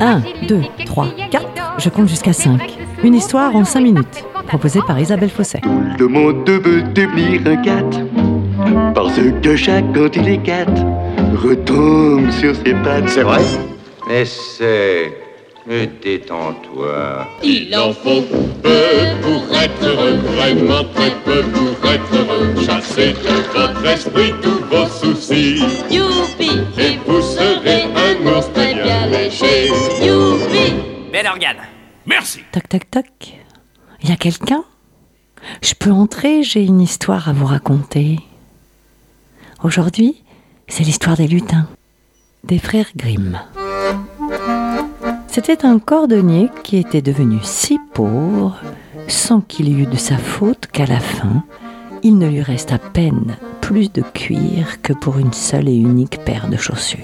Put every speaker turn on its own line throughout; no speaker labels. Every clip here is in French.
1, 2, 3, 4, je compte jusqu'à 5. Une histoire en 5 minutes, proposée par Isabelle Fosset.
Tout le monde veut devenir un cat, parce que chaque quand il est cat, retombe sur ses pattes.
C'est vrai?
Essaie, mais détends-toi.
Il en faut peu pour être heureux, vraiment très peu pour être heureux. Chassez de votre esprit tous vos soucis.
Youpi!
Et vous serez un ours très bien léché.
Youpi!
Bel organe. Merci.
Toc, toc, toc. Y a quelqu'un ? Je peux entrer, j'ai une histoire à vous raconter. Aujourd'hui, c'est l'histoire des lutins, des frères Grimm. C'était un cordonnier qui était devenu si pauvre, sans qu'il y eût de sa faute qu'à la fin, il ne lui reste à peine plus de cuir que pour une seule et unique paire de chaussures.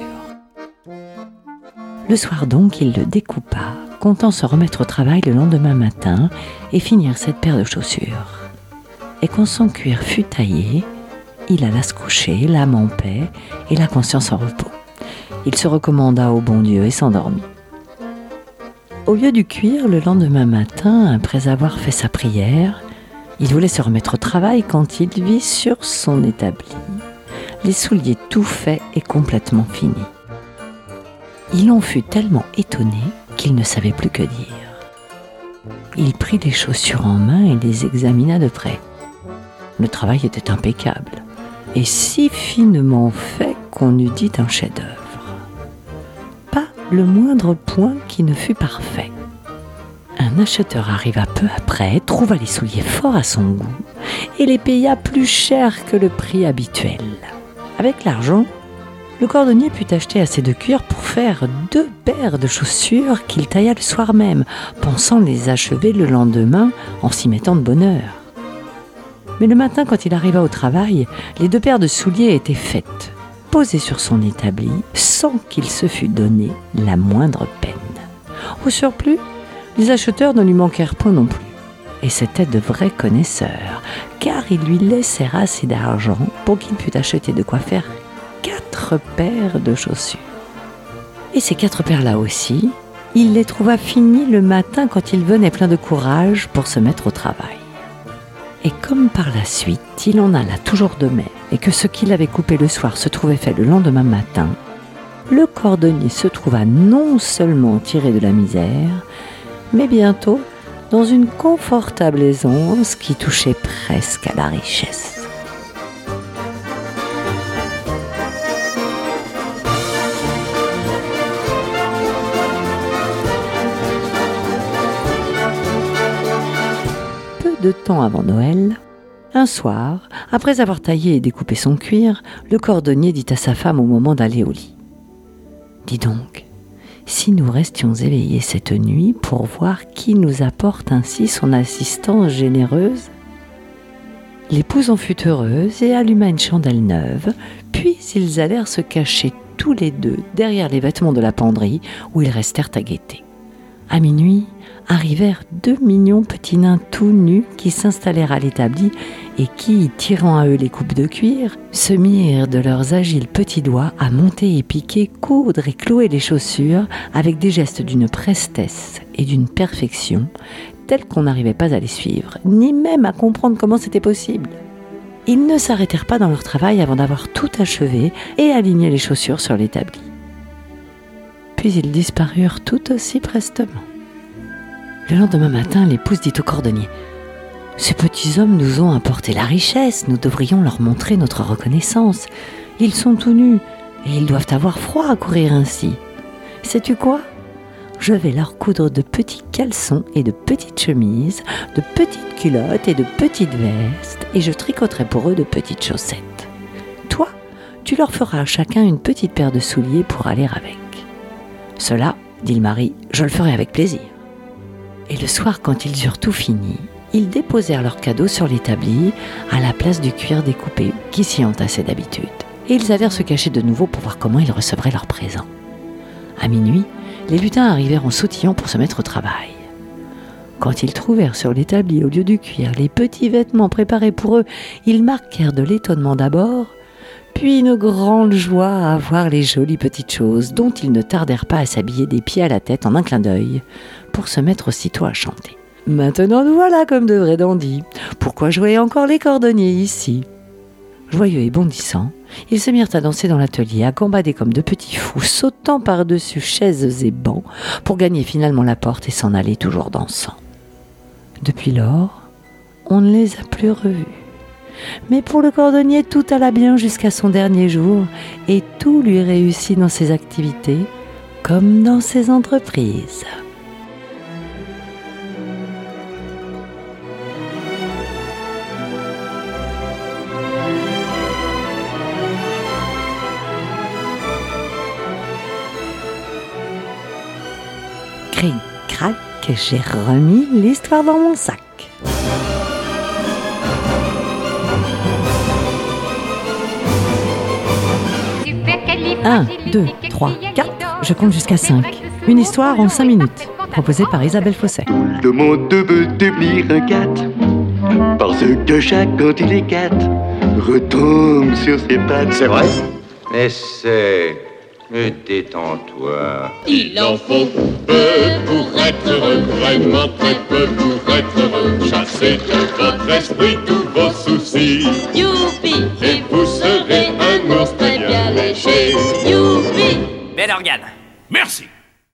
Le soir donc, il le découpa, comptant se remettre au travail le lendemain matin et finir cette paire de chaussures. Et quand son cuir fut taillé, il alla se coucher, l'âme en paix et la conscience en repos. Il se recommanda au bon Dieu et s'endormit. Au lieu du cuir, le lendemain matin, après avoir fait sa prière, il voulait se remettre au travail quand il vit sur son établi les souliers tout faits et complètement finis. Il en fut tellement étonné qu'il ne savait plus que dire. Il prit les chaussures en main et les examina de près. Le travail était impeccable et si finement fait qu'on eût dit un chef-d'œuvre. Pas le moindre point qui ne fût parfait. Un acheteur arriva peu après, trouva les souliers fort à son goût et les paya plus cher que le prix habituel. Avec l'argent, le cordonnier put acheter assez de cuir pour faire 2 paires de chaussures qu'il tailla le soir même, pensant les achever le lendemain en s'y mettant de bonne heure. Mais le matin, quand il arriva au travail, les 2 paires de souliers étaient faites, posées sur son établi, sans qu'il se fût donné la moindre peine. Au surplus, les acheteurs ne lui manquèrent point non plus. Et c'étaient de vrais connaisseurs, car ils lui laissèrent assez d'argent pour qu'il pût acheter de quoi faire 4 paires de chaussures. Et ces 4 paires-là aussi, il les trouva finies le matin quand il venait plein de courage pour se mettre au travail. Et comme par la suite, il en alla toujours de même, et que ce qu'il avait coupé le soir se trouvait fait le lendemain matin, le cordonnier se trouva non seulement tiré de la misère, mais bientôt dans une confortable aisance qui touchait presque à la richesse. Peu de temps avant Noël, un soir, après avoir taillé et découpé son cuir, le cordonnier dit à sa femme au moment d'aller au lit : « Dis donc, si nous restions éveillés cette nuit pour voir qui nous apporte ainsi son assistance généreuse ?» L'épouse en fut heureuse et alluma une chandelle neuve, puis ils allèrent se cacher tous les 2 derrière les vêtements de la penderie où ils restèrent à guetter. À minuit, arrivèrent 2 mignons petits nains tout nus qui s'installèrent à l'établi et qui, tirant à eux les coupes de cuir, se mirent de leurs agiles petits doigts à monter et piquer, coudre et clouer les chaussures avec des gestes d'une prestesse et d'une perfection tels qu'on n'arrivait pas à les suivre, ni même à comprendre comment c'était possible. Ils ne s'arrêtèrent pas dans leur travail avant d'avoir tout achevé et aligné les chaussures sur l'établi. Puis ils disparurent tout aussi prestement. Le lendemain matin, l'épouse dit au cordonnier : « Ces petits hommes nous ont apporté la richesse, nous devrions leur montrer notre reconnaissance. Ils sont tout nus et ils doivent avoir froid à courir ainsi. Sais-tu quoi ? Je vais leur coudre de petits caleçons et de petites chemises, de petites culottes et de petites vestes, et je tricoterai pour eux de petites chaussettes. Toi, tu leur feras à chacun une petite paire de souliers pour aller avec. Cela, dit le mari, je le ferai avec plaisir. » Et le soir, quand ils eurent tout fini, ils déposèrent leurs cadeaux sur l'établi à la place du cuir découpé qui s'y entassait d'habitude. Et ils allèrent se cacher de nouveau pour voir comment ils recevraient leurs présents. À minuit, les lutins arrivèrent en sautillant pour se mettre au travail. Quand ils trouvèrent sur l'établi, au lieu du cuir, les petits vêtements préparés pour eux, ils marquèrent de l'étonnement d'abord, puis une grande joie à voir les jolies petites choses dont ils ne tardèrent pas à s'habiller des pieds à la tête en un clin d'œil pour se mettre aussitôt à chanter. Maintenant nous voilà comme de vrais dandys. Pourquoi jouer encore les cordonniers ici ? Joyeux et bondissants, ils se mirent à danser dans l'atelier, à gambader comme de petits fous, sautant par-dessus chaises et bancs pour gagner finalement la porte et s'en aller toujours dansant. Depuis lors, on ne les a plus revus. Mais pour le cordonnier, tout alla bien jusqu'à son dernier jour et tout lui réussit dans ses activités comme dans ses entreprises. Cric-crac, j'ai remis l'histoire dans mon sac. 1, 2, 3, 4, je compte jusqu'à 5. Une histoire en 5 minutes, proposée par Isabelle Fosset.
Tout le monde veut devenir un cat, parce que chaque quand il est cat, retombe sur ses pattes.
C'est vrai? Essaie, mais détends-toi.
Il en faut peu pour être heureux, vraiment très peu pour être heureux. Chassez de votre esprit tous vos soucis,
Youpi,
et vous serez un ours très bien léché.
youpi.
Bel organe. Merci.